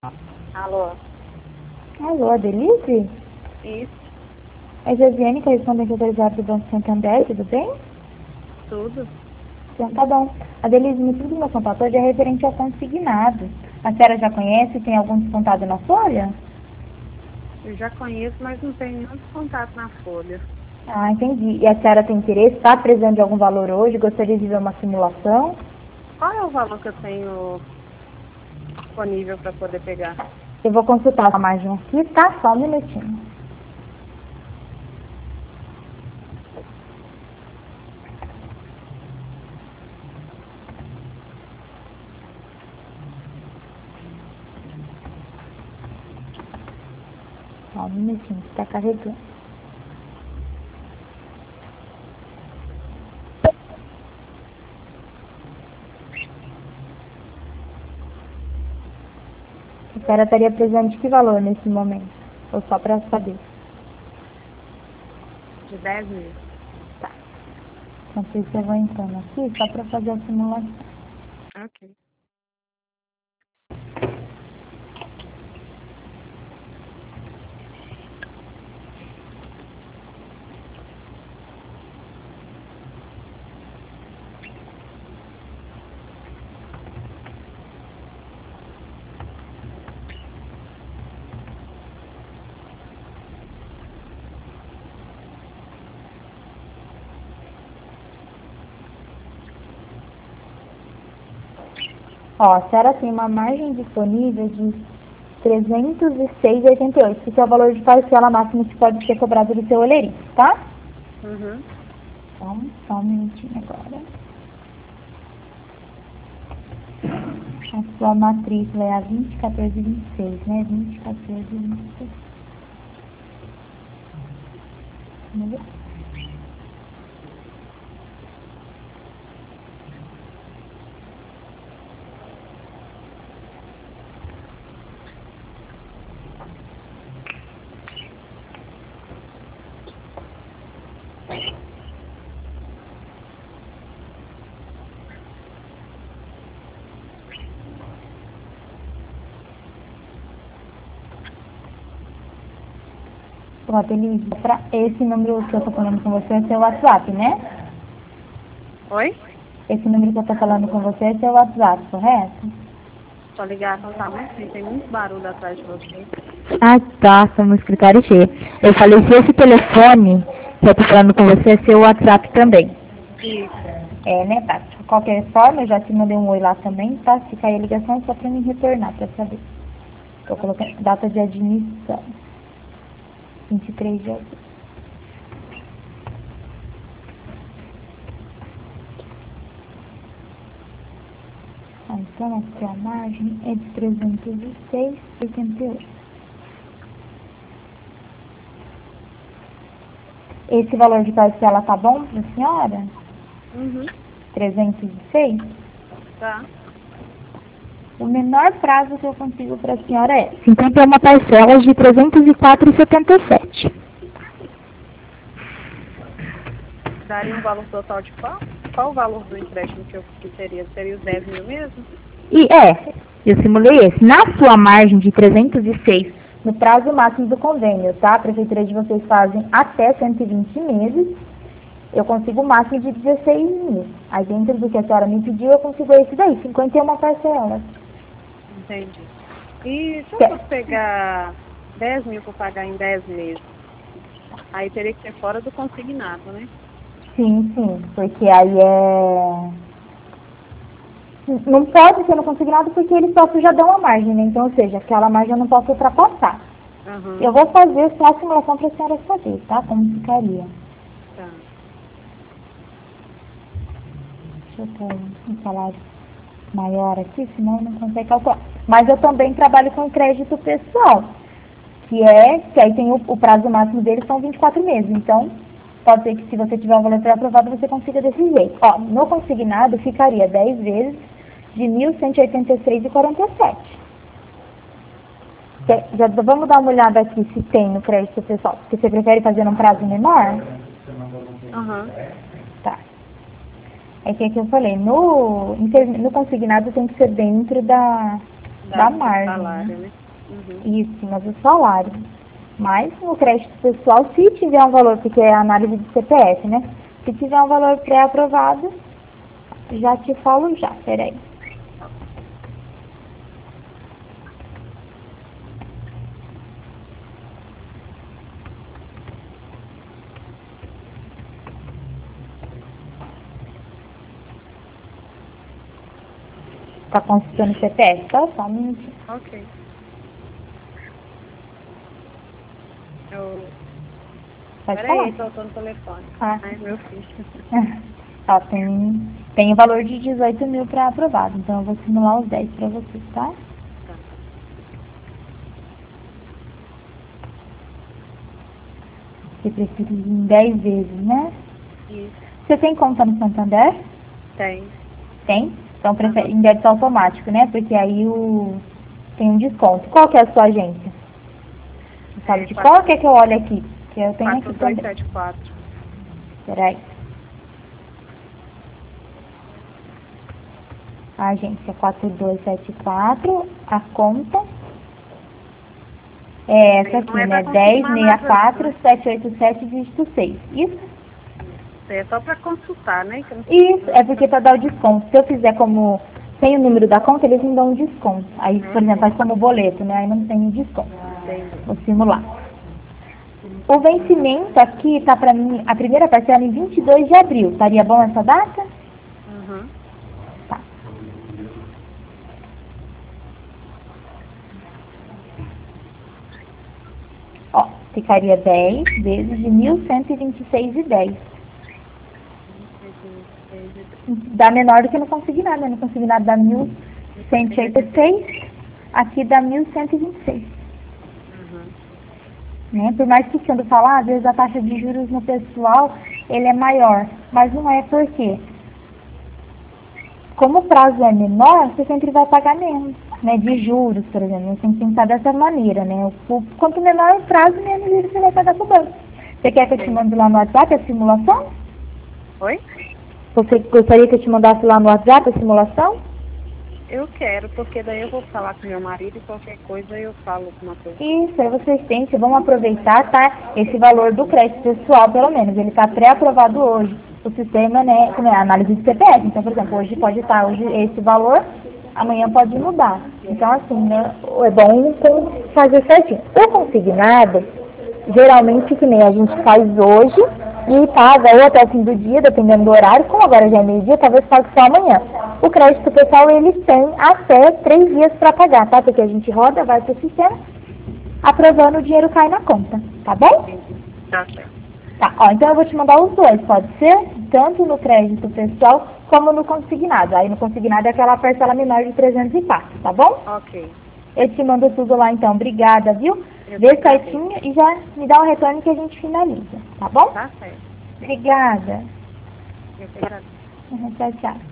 Alô? Alô, Denise? Isso, É Josiane, correspondente autorizada do Banco Santander, tudo bem? tudo. Então tá bom. A Denise, o motivo do meu contato hoje é referente ao consignado. A senhora já conhece? Tem algum descontado na folha? Eu já conheço, mas não tenho nenhum contato na folha. Ah, entendi. E a senhora tem interesse? Está precisando de algum valor hoje? Gostaria de ver uma simulação? Qual é o valor que eu tenho disponível para poder pegar? Eu vou consultar a margem aqui, tá? Só um minutinho. Só um minutinho, está carregando. A senhora estaria precisando de que valor nesse momento? Ou só para saber? De 10 mil. Tá. Enquanto isso, eu vou entrando aqui só para fazer a simulação. Ok. Ó, a senhora tem uma margem disponível de 306,88, que é o valor de parcela máxima que pode ser cobrado do seu olerite, tá? Uhum. Então, só um minutinho agora. A sua matrícula é a 201426, né? 201426. Vamos ver. Ó, Denise, pra esse número que eu tô falando com você é seu WhatsApp, né? Oi? Esse número que eu tô falando com você é seu WhatsApp, correto? Sua ligação tá muito ruim, tem muito barulho atrás de você. Ah, tá, estamos no escritório cheio. Eu falei, se esse telefone que eu tô falando com você é seu WhatsApp também. Isso. É, né, tá? De qualquer forma, eu já te mandei um oi lá também, tá? Se cair a ligação, é só pra me retornar, pra saber. Tô colocando data de admissão, 23 de agosto. Ah, então aqui a margem é de 306,88. Esse valor de parcela tá bom pra senhora? Uhum. 306? Tá. O menor prazo que eu consigo para a senhora é 51 parcelas de 304,77. Daria um valor total de qual? Qual o valor do empréstimo que seria? Seria os 10 mil mesmo? E eu simulei esse. Na sua margem de 306, no prazo máximo do convênio, tá? A prefeitura de vocês fazem até 120 meses, eu consigo o máximo de 16 mil. Aí dentro do que a senhora me pediu, eu consigo esse daí, 51 parcelas. Entendi. E se eu Que- fosse pegar 10 mil para pagar em 10 meses? Aí teria que ser fora do consignado, né? Sim, porque aí não pode ser no consignado porque eles só já dão a margem, né? Então, ou seja, aquela margem eu não posso ultrapassar. Uhum. Eu vou fazer só a simulação para a senhora saber, tá? Como ficaria. Tá. Deixa eu pôr um salário maior aqui, senão não consegue calcular. Mas eu também trabalho com crédito pessoal, que aí tem o prazo máximo dele são 24 meses. Então, pode ser que se você tiver um valor pré-aprovado, você consiga desse jeito. Ó, no consignado ficaria 10 vezes de 1.186,47. Já vamos dar uma olhada aqui se tem no crédito pessoal. Porque você prefere fazer num prazo menor? Uhum. Tá. É que eu falei, no consignado tem que ser dentro da margem. Salário, né? né? Uhum. Isso, cima do salário. Mas no crédito pessoal, se tiver um valor, porque é análise de CPF, né? Se tiver um valor pré-aprovado, já te falo já, peraí. Tá consultando o CPF, tá? Só um minutinho. Ok. Pode Peraí, falar. tô no telefone. Ah. Ai, meu filho. Ó, tem o valor de 18 mil para aprovado, então eu vou simular os 10 para vocês, tá? Tá. Você precisa em 10 vezes, né? Isso. Você tem conta no Santander? Tem. Tem? Então prefere em débito automático, né? Porque aí tem um desconto. Qual que é a sua agência? Você sabe de qual que é que eu olho aqui? Que eu tenho aqui também. 4274. Peraí. A agência 4274, a conta é essa aqui, Não é né? pra confirmar nada, 1064-787, dígito 6. Isso? É só para consultar, né? Que eu não- Isso, é porque para dar o desconto. Se eu fizer como tem o número da conta, eles me dão um desconto. Aí, por exemplo, faz como boleto, né? Aí não tem desconto. Entendi. Vou simular. O vencimento aqui tá para mim, a primeira parcela em 22 de abril. Estaria bom essa data? Uhum. Tá. Ó, ficaria 10 vezes de 1.126,10. Dá menor do que no consignado, né? No consignado dá 1.186, aqui dá 1.126. Uhum. Né? Por mais que sendo falar, às vezes a taxa de juros no pessoal, ele é maior, mas não é porque como o prazo é menor, você sempre vai pagar menos, né? De juros, por exemplo, você tem que pensar dessa maneira, né? Quanto menor o prazo, menos juros você vai pagar pro banco. Você quer que eu te mande lá no WhatsApp a simulação? Oi? Você gostaria que eu te mandasse lá no WhatsApp a simulação? Eu quero, porque daí eu vou falar com meu marido e qualquer coisa eu falo alguma coisa. Isso, aí vocês têm, vamos aproveitar, tá? Esse valor do crédito pessoal, pelo menos, ele está pré-aprovado hoje. O sistema, né, como é a análise de CPF. Então, por exemplo, hoje pode estar hoje esse valor, amanhã pode mudar. Então, assim, né, é bom fazer certinho. O consignado, geralmente, que nem a gente faz hoje, e paga ou até o fim do dia, dependendo do horário, como agora já é meio-dia, talvez pague só amanhã. O crédito pessoal, ele tem até 3 dias para pagar, tá? Porque a gente roda, vai pro sistema, aprovando, o dinheiro cai na conta, tá bom? Tá certo. Tá, ó, então eu vou te mandar os dois, pode ser? Tanto no crédito pessoal, como no consignado. Aí no consignado é aquela parcela menor de 304, tá bom? Ok. Eu te mando tudo lá então, obrigada, viu? Vê certinho e já me dá um retorno que a gente finaliza, tá bom? Tá certo. Obrigada. Eu que agradeço. Tchau, tchau.